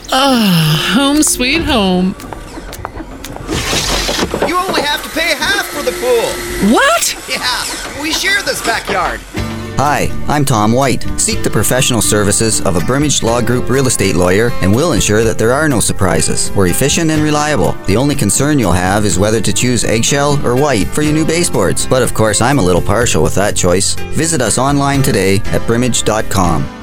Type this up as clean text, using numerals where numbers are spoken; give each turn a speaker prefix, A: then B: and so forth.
A: Home sweet home.
B: You only have to pay half for the pool.
A: What?
B: Yeah, we share this backyard.
C: Hi, I'm Tom White. Seek the professional services of a Brimage Law Group real estate lawyer and we'll ensure that there are no surprises. We're efficient and reliable. The only concern you'll have is whether to choose eggshell or white for your new baseboards. But of course, I'm a little partial with that choice. Visit us online today at brimage.com.